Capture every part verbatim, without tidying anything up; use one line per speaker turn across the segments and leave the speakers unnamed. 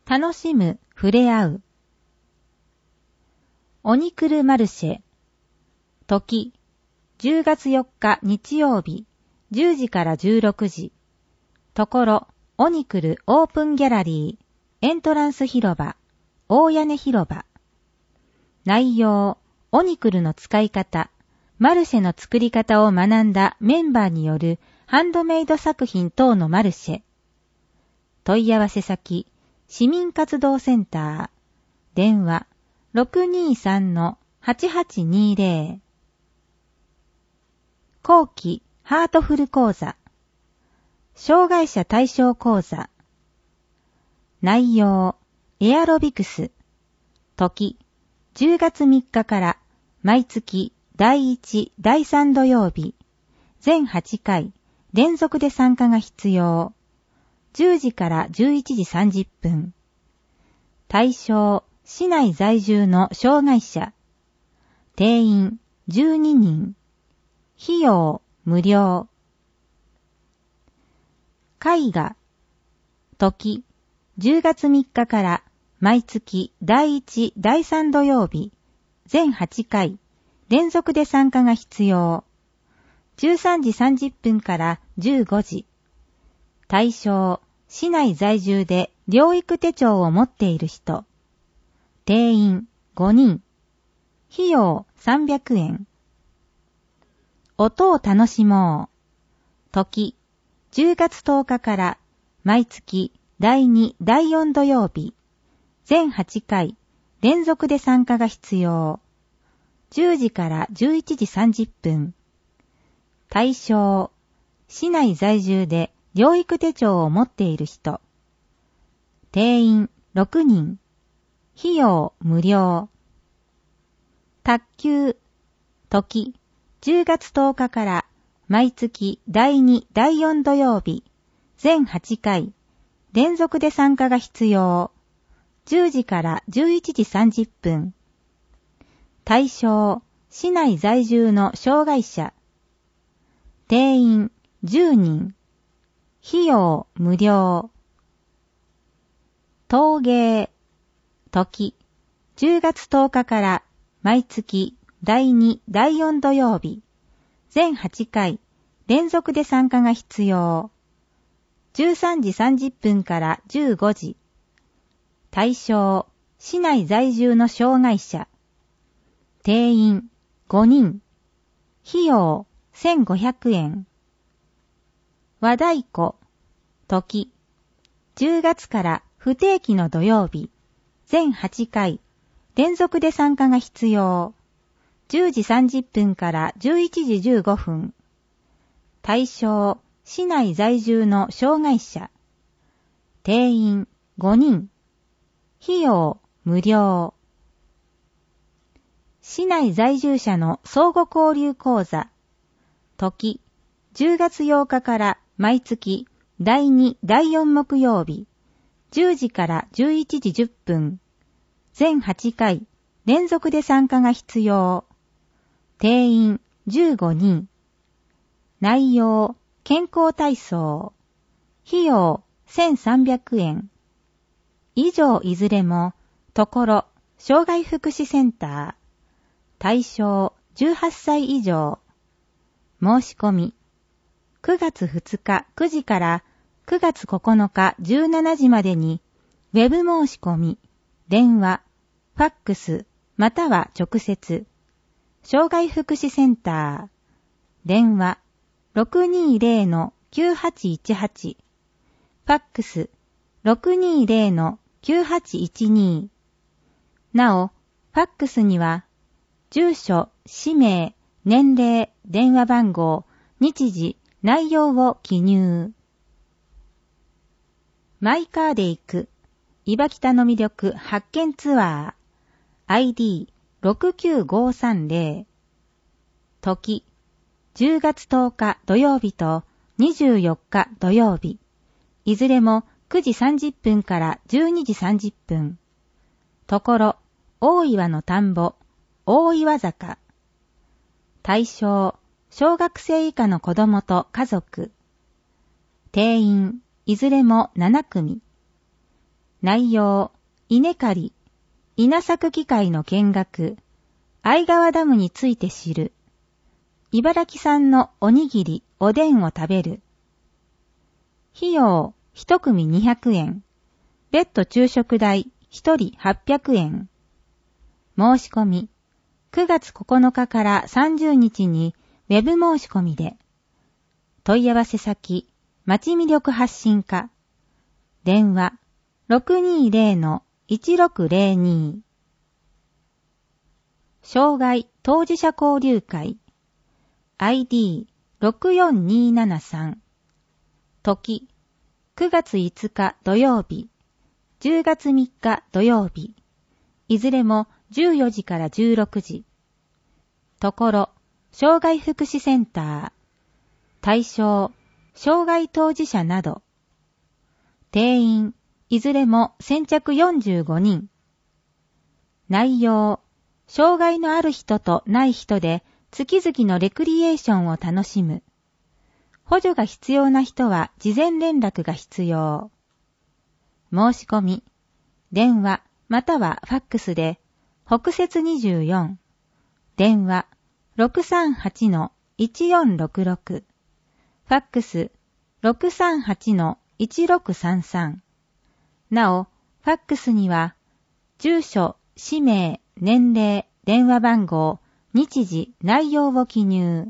楽しむ、触れ合う。オニクルマルシェ。時、じゅうがつよっか日曜日、じゅうじからじゅうろくじ。ところ、オニクルオープンギャラリー、エントランス広場、大屋根広場。内容、オニクルの使い方、マルシェの作り方を学んだメンバーによるハンドメイド作品等のマルシェ。問い合わせ先、市民活動センター。電話、ろくにさんのはちはちにゼロ。後期ハートフル講座。障害者対象講座。内容、エアロビクス。時、じゅうがつみっかから毎月だいいち、だいさん土曜日、全はちかい、連続で参加が必要。じゅうじからじゅういちじさんじゅっぷん。対象、市内在住の障害者。定員、じゅうににん。費用、無料。絵画。時、じゅうがつみっかから毎月だいいち、だいさん土曜日、全はちかい、連続で参加が必要。じゅうさんじさんじゅっぷんからじゅうごじ。対象、市内在住で療育手帳を持っている人。定員ごにん。費用さんびゃくえん。音を楽しもう。時、じゅうがつとおかから毎月だいに、だいよん土曜日、全はちかい、連続で参加が必要。じゅうじからじゅういちじさんじゅっぷん。対象、市内在住で療育手帳を持っている人。定員ろくにん。費用無料。卓球。時、じゅうがつとおかから毎月だいに、だいよん土曜日、全はちかい、連続で参加が必要。じゅうじからじゅういちじさんじゅっぷん。対象、市内在住の障害者。定員じゅうにん。費用無料。陶芸。時、じゅうがつとおかから毎月だいに、だいよん土曜日、全はちかい、連続で参加が必要。じゅうさんじさんじゅっぷんからじゅうごじ。対象、市内在住の障害者。定員ごにん。費用せんごひゃくえん。和太鼓。時、じゅうがつから不定期の土曜日、全はちかい、連続で参加が必要。じゅうじさんじゅっぷんからじゅういちじじゅうごふん。対象、市内在住の障害者。定員ごにん。費用無料。市内在住者の相互交流講座。時、じゅうがつようかから毎月だいに、だいよん木曜日、じゅうじからじゅういちじじゅっぷん。全はちかい、連続で参加が必要。定員じゅうごにん。内容、健康体操。費用せんさんびゃくえん。以上いずれも、ところ、障害福祉センター。対象じゅうはっさい以上。申し込み。くがつふつかくじからくがつここのかじゅうしちじまでに、ウェブ申し込み、電話、ファックス、または直接。障害福祉センター。電話、ろくにゼロのきゅうはちいちはち。ファックス、ろくにゼロのきゅうはちいちに。なお、ファックスには、住所、氏名、年齢、電話番号、日時、内容を記入。マイカーで行く、いわきたの魅力発見ツアー。アイディーろくきゅうごさんゼロ。時、じゅうがつとおか土曜日とにじゅうよっか土曜日。いずれもくじさんじゅっぷんからじゅうにじさんじゅっぷん。ところ、大岩の田んぼ、大岩坂。対象、小学生以下の子供と家族。定員、いずれもななくみ。 内容、稲刈り、稲作機械の見学、相川ダムについて知る、茨城産のおにぎり、おでんを食べる。費用、一組にひゃくえん。別途昼食代、一人はっぴゃくえん。申し込み、くがつここのかからさんじゅうにちにウェブ申し込みで。問い合わせ先、町魅力発信課。電話、ろくにーぜろのいちろくぜろに。障害当事者交流会。アイディーろくよんにーななさん。時、くがついつか土曜日、じゅうがつみっか土曜日。いずれもじゅうよじからじゅうろくじ。ところ、障害福祉センター。対象、障害当事者など。定員、いずれも先着よんじゅうごにん。内容、障害のある人とない人で月々のレクリエーションを楽しむ。補助が必要な人は事前連絡が必要。申し込み、電話またはファックスで、北摂にじゅうよん、電話 ろくさんはちのいちよんろくろく、ファックス ろくさんはちのいちろくさんさん。なお、ファックスには、住所、氏名、年齢、電話番号、日時、内容を記入。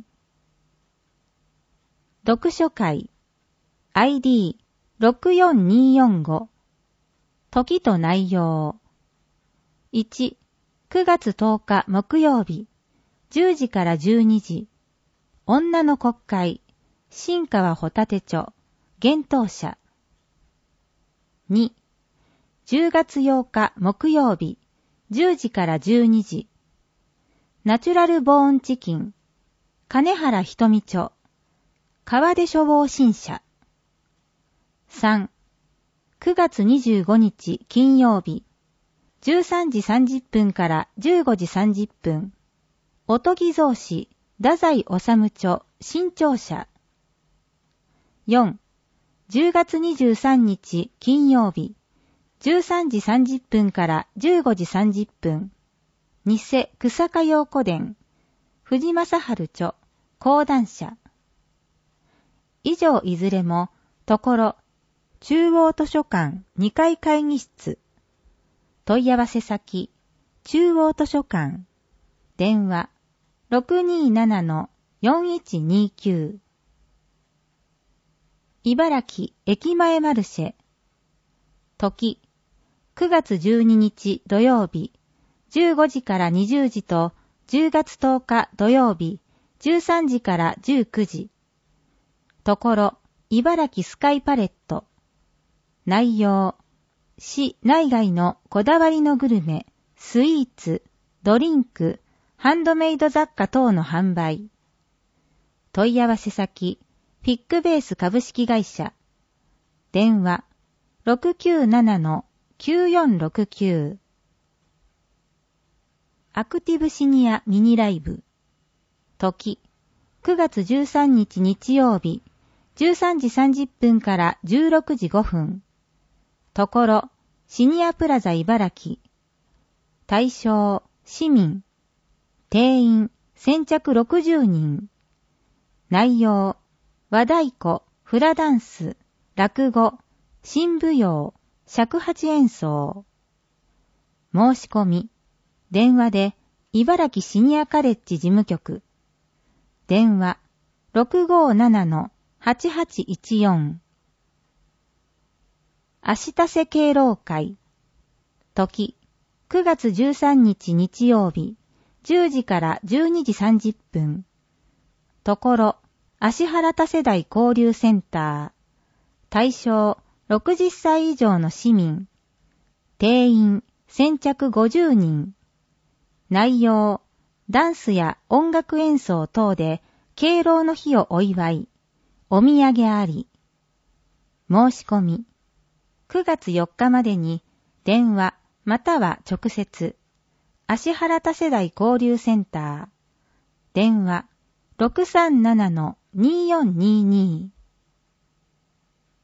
読書会 アイディーろくよんにーよんご。時と内容。いち、くがつとおか木曜日、じゅうじからじゅうにじ。女の国会、新川ホタテ町、幻冬舎。に、じゅうがつようか木曜日、じゅうじからじゅうにじ。ナチュラルボーンチキン、金原ひとみ町、川出処方新社。さん、くがつにじゅうごにち金曜日、じゅうさんじさんじゅっぷんからじゅうごじさんじゅっぷん、おとぎ造詞、太宰治町、新庁舎。よん、じゅうがつにじゅうさんにち金曜日、じゅうさんじさんじゅっぷんからじゅうごじさんじゅっぷん、偽草加陽古殿、藤正春町、講談社。以上いずれも、ところ、中央図書館にかい会議室。問い合わせ先、中央図書館。電話、ろくにーななのよんいちにきゅう。茨城駅前マルシェ。時、くがつじゅうににち土曜日、じゅうごじからにじゅうじとじゅうがつとおか土曜日、じゅうさんじからじゅうくじ。ところ、茨城スカイパレット。内容、市内外のこだわりのグルメ、スイーツ、ドリンク、ハンドメイド雑貨等の販売。問い合わせ先、フィックベース株式会社。電話、ろくきゅうななのきゅうよんろくきゅう。アクティブシニアミニライブ。時、くがつじゅうさんにち日曜日、じゅうさんじさんじゅっぷんからじゅうろくじごふん。ところ、シニアプラザ茨城。対象、市民。定員、先着ろくじゅうにん。内容、和太鼓、フラダンス、落語、新舞踊、尺八演奏。申し込み、電話で、茨城シニアカレッジ事務局。電話、ろくごーななのはちはちいちよん。足田瀬敬老会。時、くがつじゅうさんにち日曜日、じゅうじからじゅうにじさんじゅっぷん。ところ、芦原多世代交流センター。対象、ろくじゅっさい以上の市民。定員、先着ごじゅうにん。内容、ダンスや音楽演奏等で、敬老の日をお祝い。お土産あり。申し込み。くがつよっかまでに、電話、または直接、芦原多世代交流センター。電話、ろくさんななのにーよんにーにー。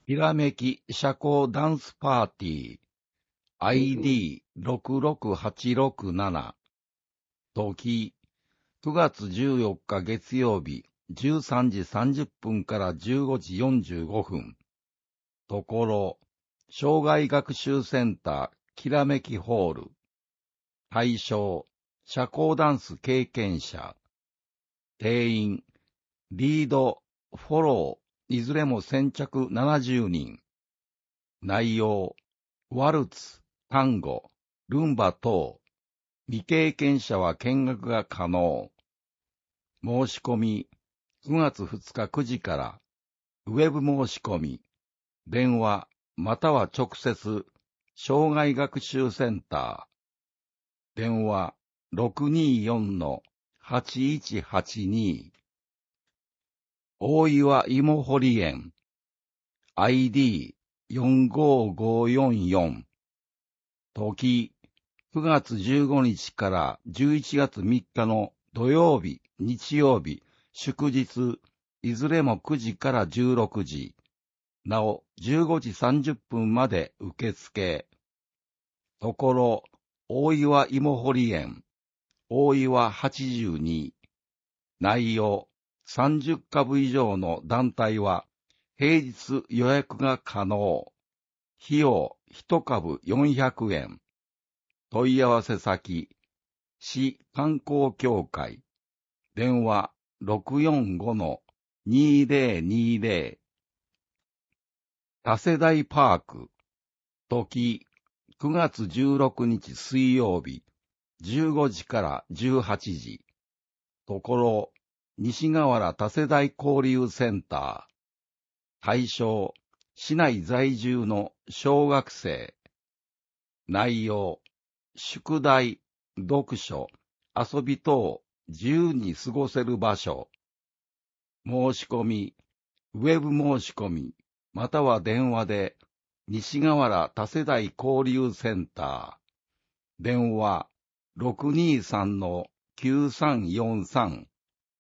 ひらめき社交ダンスパーティー アイディーろくろくはちろくなな 時くがつじゅうよっか月曜日じゅうさんじさんじゅっぷんからじゅうごじよんじゅうごふん。ところ障害学習センターきらめきホール。対象社交ダンス経験者。定員リード、フォロー、いずれも先着ななじゅうにん。内容、ワルツ、タンゴ、ルンバ等。未経験者は見学が可能。申し込み、くがつふつかくじから、ウェブ申し込み、電話、または直接、障害学習センター。電話、ろくにーよんのはちいちはちに。大岩芋掘り園 アイディーよんごごよんよん 時くがつじゅうごにちからじゅういちがつみっかの土曜日、日曜日、祝日、いずれもくじからじゅうろくじ、なおじゅうごじさんじゅっぷんまで受付。ところ、大岩芋掘り園、大岩はちじゅうに、内容、さんじゅっかぶ以上の団体は、平日予約が可能。費用いちかぶよんひゃくえん。問い合わせ先、市観光協会。電話ろくよんごのにぜろにぜろ。多世代パーク。時、くがつじゅうろくにち水曜日、じゅうごじからじゅうはちじ。ところ、西河原多世代交流センター。対象、市内在住の小学生。内容、宿題、読書、遊び等、自由に過ごせる場所。申し込み、ウェブ申し込み、または電話で、西河原多世代交流センター。電話、ろくにーさんのきゅうさんよんさん。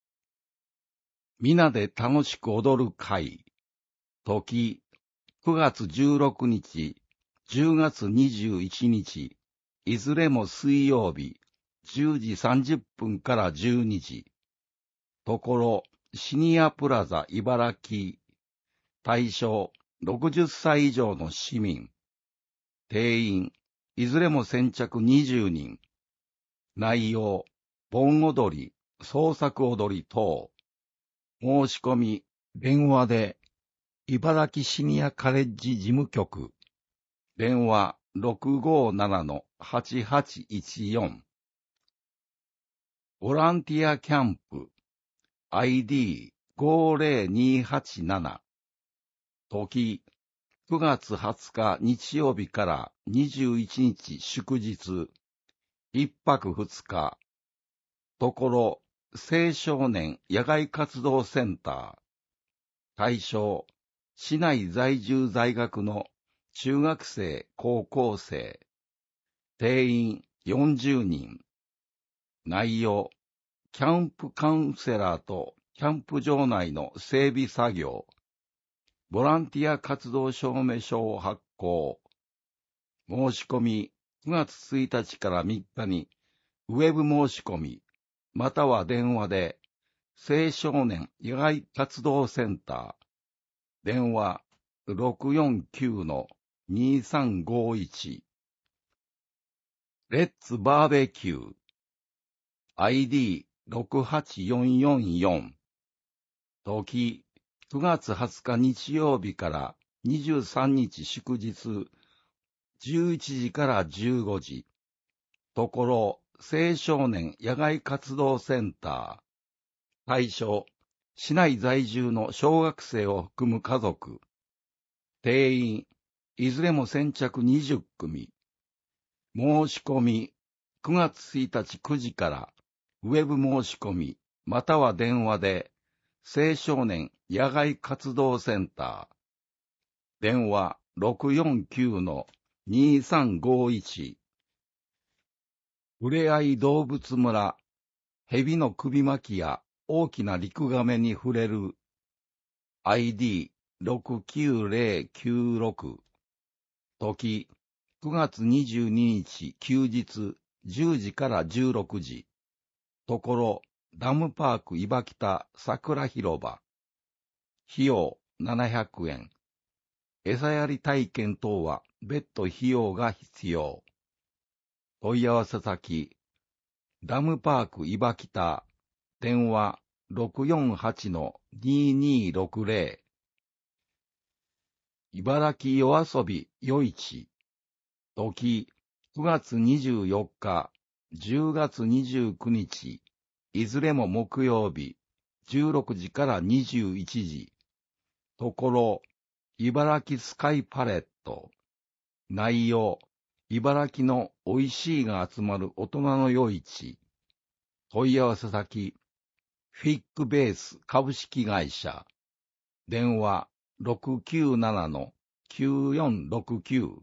皆で楽しく踊る会。時、くがつじゅうろくにち、じゅうがつにじゅういちにち、いずれも水曜日、じゅうじさんじゅっぷんからじゅうにじ。ところ、シニアプラザ茨城。対象、ろくじゅっさい以上の市民。定員、いずれも先着にじゅうにん。内容、盆踊り、創作踊り等。申し込み、電話で、茨城シニアカレッジ事務局。電話ろくごななのはちはちいちよん。ボランティアキャンプ アイディーごぜろにはちなな。時くがつはつか日曜日からにじゅういちにち祝日。いっぱくふつか。ところ青少年野外活動センター。対象市内在住在学の中学生、高校生。定員よんじゅうにん。内容、キャンプカウンセラーとキャンプ場内の整備作業。ボランティア活動証明書を発行。申し込みくがつついたちからみっかにウェブ申し込み、または電話で青少年野外活動センター。電話ろくよんきゅうのにさんごいち。レッツバーベキュー アイディーろくはちよんよんよん。時くがつはつか日曜日からにじゅうさんにち祝日、じゅういちじからじゅうごじ。ところ青少年野外活動センター。対象、市内在住の小学生を含む家族。定員、いずれも先着にじゅっくみ。申し込み、くがつついたちくじから、ウェブ申し込み、または電話で、青少年野外活動センター。電話ろくよんきゅうのにさんごいち。ふれあい動物村、蛇の首巻きや大きなリクガメに触れる。アイディーろくきゅうぜろきゅうろく。時、くがつにじゅうににち休日じゅうじからじゅうろくじ。ところ、ダムパークいばきた桜広場。費用ななひゃくえん。餌やり体験等は別途費用が必要。問い合わせ先、ダムパークいばきた、電話 ろくよんはちのににろくぜろ。茨城夜遊び夜市。時、くがつにじゅうよっか、じゅうがつにじゅうくにち、いずれも木曜日、じゅうろくじからにじゅういちじ。ところ、茨城スカイパレット。内容、茨城の美味しいが集まる大人の夜市。問い合わせ先、フィックベース株式会社。電話 ろくきゅうななのきゅうよんろくきゅう。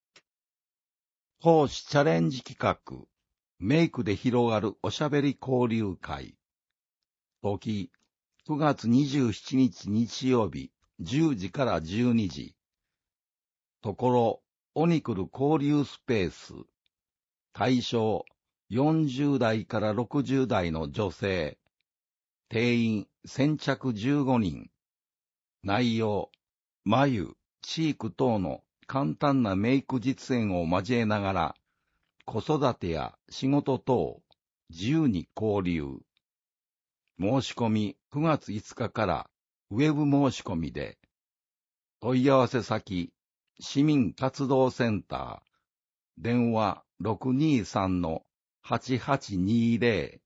講師チャレンジ企画、メイクで広がるおしゃべり交流会。時、くがつにじゅうしちにち日曜日、じゅうじからじゅうにじ。ところ、オニクル交流スペース。対象、よんじゅうだいからろくじゅうだいの女性。定員、先着じゅうごにん。内容、眉、チーク等の簡単なメイク実演を交えながら、子育てや仕事等、自由に交流。申し込みくがついつかからウェブ申し込みで、問い合わせ先、市民活動センター、電話 ろくにさんのはちはちにぜろ。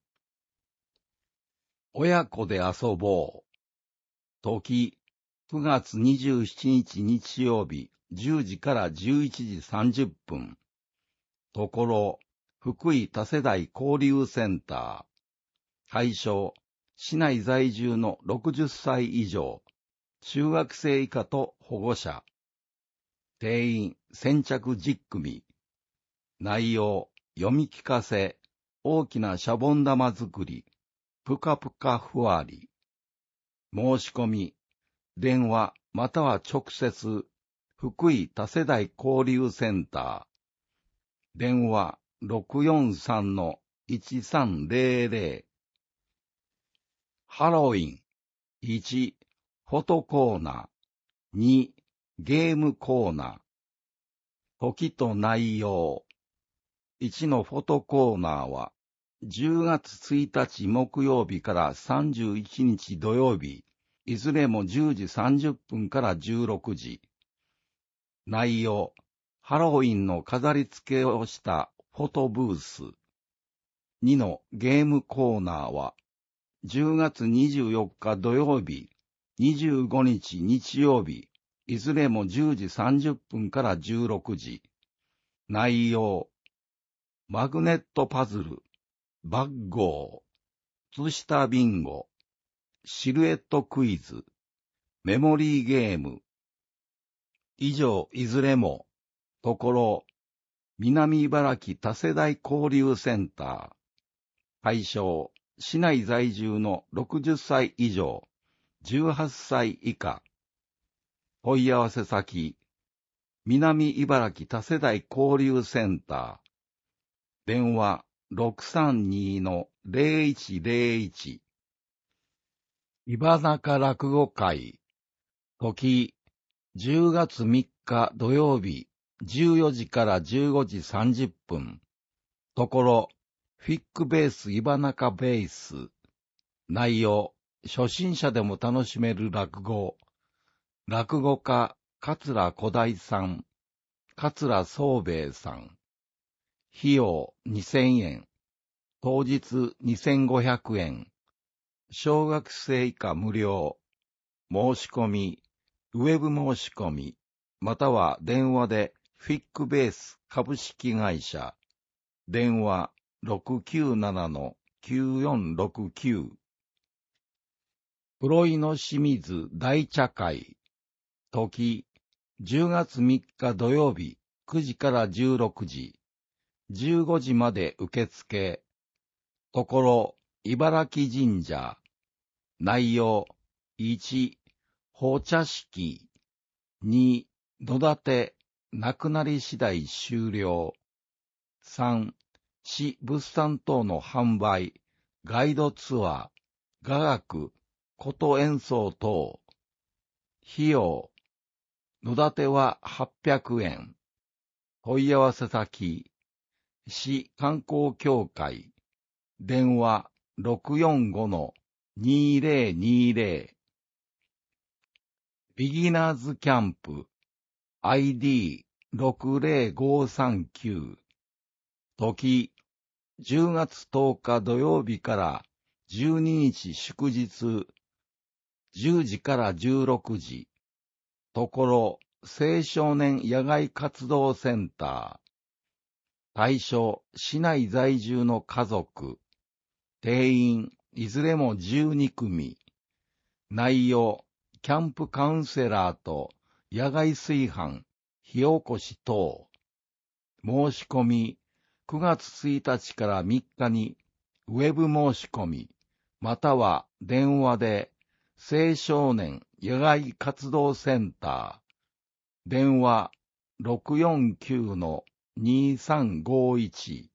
親子で遊ぼう。時、くがつにじゅうしちにち日曜日、じゅうじからじゅういちじさんじゅっぷん。ところ、福井多世代交流センター。対象、市内在住のろくじゅっさい以上、中学生以下と保護者。定員、先着じゅっくみ。内容、読み聞かせ、大きなシャボン玉作り、ぷかぷかふわり。申し込み、電話または直接、福井多世代交流センター。電話 ろくよんさんのいちさんぜろぜろ。ハロウィン。いち、フォトコーナー。に、ゲームコーナー。時と内容。いちのフォトコーナーは、じゅうがつついたち木曜日からさんじゅういちにち土曜日、いずれもじゅうじさんじゅっぷんからじゅうろくじ。内容、ハロウィンの飾り付けをしたフォトブース。にのゲームコーナーは、じゅうがつにじゅうよっか土曜日、にじゅうごにち日曜日、いずれもじゅうじさんじゅっぷんからじゅうろくじ。内容、マグネットパズル、バッゴー、靴下ビンゴ、シルエットクイズ、メモリーゲーム。以上いずれも、ところ、南茨城多世代交流センター。対象、市内在住のろくじゅっさい以上、じゅうはっさい以下。問い合わせ先、南茨城多世代交流センター。電話 ろくさんにのぜろいちぜろいち。茨中落語会。時、じゅうがつみっか土曜日、じゅうよじからじゅうごじさんじゅっぷん。ところ、フィックベース茨中ベース。内容、初心者でも楽しめる落語。落語家、桂小大さん、桂宗兵衛さん。費用にせんえん。当日にせんごひゃくえん。小学生以下無料。申し込み、ウェブ申し込み、または電話でフィックベース株式会社。電話 ろくきゅうななのきゅうよんろくきゅう。黒井の清水大茶会。時、じゅうがつみっか土曜日、くじからじゅうろくじ。じゅうごじまで受付。ところ、茨城神社。内容、いち、 放茶式。に、野立て、なくなり次第終了。さん、市物産等の販売、ガイドツアー、雅楽、琴演奏等。費用、野立てははっぴゃくえん。問い合わせ先、市観光協会、電話 ろくよんごのにぜろにぜろ。ビギナーズキャンプ、アイディーろくぜろごさんきゅう。時、じゅうがつとおか土曜日からじゅうににち祝日、じゅうじからじゅうろくじ。ところ、青少年野外活動センター。対象、市内在住の家族。定員、いずれもじゅうにくみ。内容、キャンプカウンセラーと野外炊飯、火起こし等。申し込み、くがつついたちからみっかに、ウェブ申し込み、または電話で、青少年野外活動センター、電話 ろくよんきゅうのにさんごいち。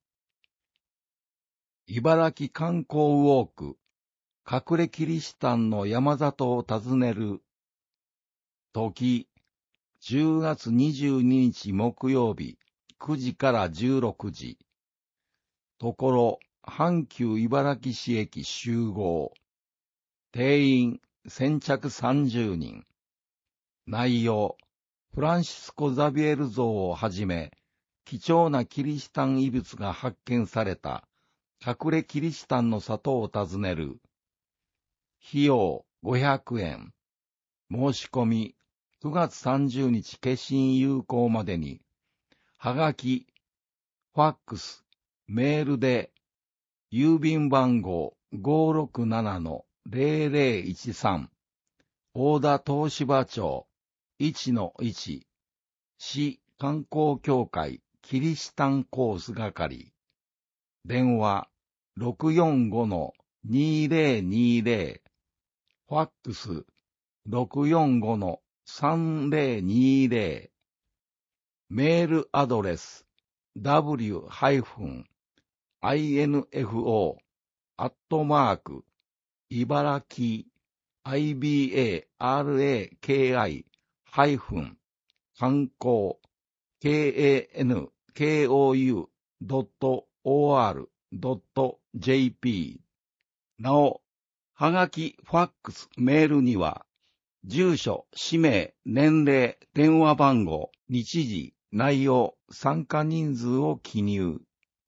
茨城観光ウォーク、隠れキリシタンの山里を訪ねる。時、じゅうがつにじゅうににち木曜日、くじからじゅうろくじ。ところ、阪急茨城市駅集合。定員、先着さんじゅうにん。内容、フランシスコ・ザビエル像をはじめ、貴重なキリシタン遺物が発見された、隠れキリシタンの里を訪ねる。費用、ごひゃくえん。申し込み、くがつさんじゅうにち消印有効までに、はがき、ファックス、メールで、郵便番号 ごーろくななのぜろぜろいちさん、大田東芝町 いちのいち、市観光協会キリシタンコース係、電話 ろくよんごのにぜろにぜろ、ファックス ろくよんごのさんぜろにぜろ、メールアドレス ダブリューアイエヌエフオー アットマーク、茨城、アイビーエーアールエーケーアイ、ハイフン、観光、ケーエーエヌケーオーユードットオーアールドットジェーピー。なお、はがき、ファックス、メールには、住所、氏名、年齢、電話番号、日時、内容、参加人数を記入。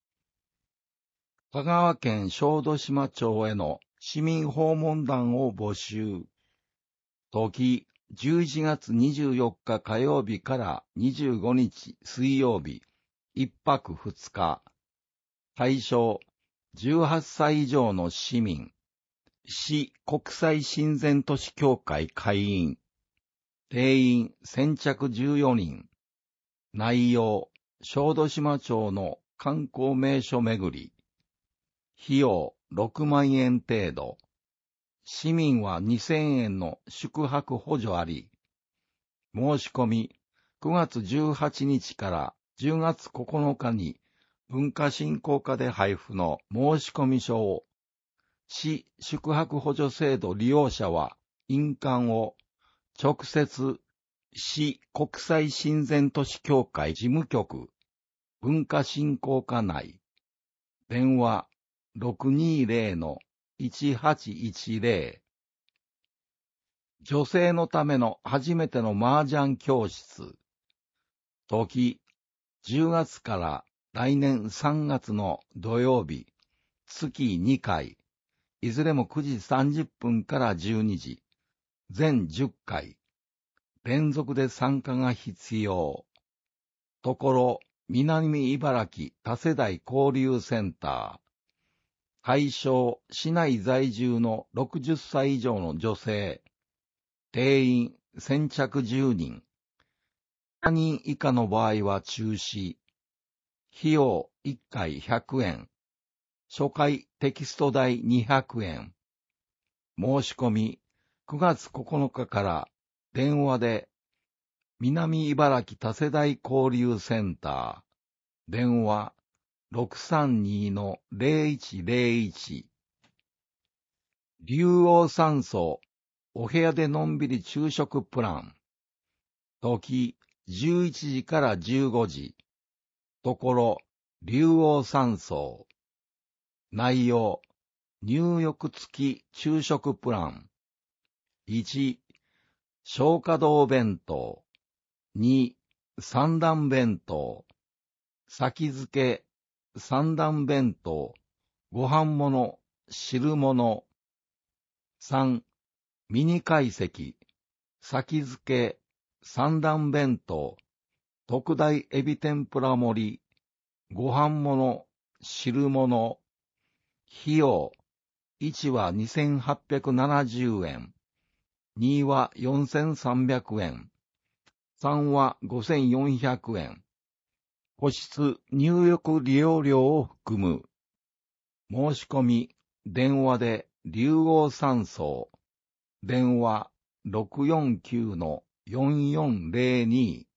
香川県小豆島町への市民訪問団を募集。時、じゅういちがつにじゅうよっか火曜日からにじゅうごにち水曜日、いっぱくふつか。対象、じゅうはっさい以上の市民。市国際親善都市協会会員。定員先着じゅうよにん。内容、小豆島町の観光名所巡り。費用ろくまんえん程度。市民はにせんえんの宿泊補助あり。申し込み、くがつじゅうはちにちからじゅうがつここのかに文化振興課で配布の申込書を、市宿泊補助制度利用者は印鑑を直接市国際親善都市協会事務局文化振興課内、電話ろくにぜろのいちはちいちぜろ。女性のための初めての麻雀教室。時、じゅうがつから来年さんがつの土曜日、月にかい、いずれもくじさんじゅっぷんからじゅうにじ、全じゅっかい、連続で参加が必要。ところ、南茨城多世代交流センター。対象、市内在住のろくじゅっさい以上の女性。定員、先着じゅうにん。ななにん以下の場合は中止。費用いっかいひゃくえん。初回テキスト代にひゃくえん。申し込み、くがつここのかから電話で、南茨城多世代交流センター、電話 ろくさんに の ゼロいちゼロいち。竜王山荘、お部屋でのんびり昼食プラン。時、じゅういちじからじゅうごじ。ところ、竜王山荘。内容、入浴付き昼食プラン。いち、消化道弁当。に、三段弁当。先付け、三段弁当。ご飯物、汁物。さん、ミニ懐石。先付け、三段弁当。特大エビ天ぷら盛り。ご飯物、汁物。費用、いちはにせんはっぴゃくななじゅうえん。にはよんせんさんびゃくえん。さんはごせんよんひゃくえん。個室入浴利用料を含む。申し込み、電話で竜王山荘。電話 ろくよんきゅうのよんよんゼロに。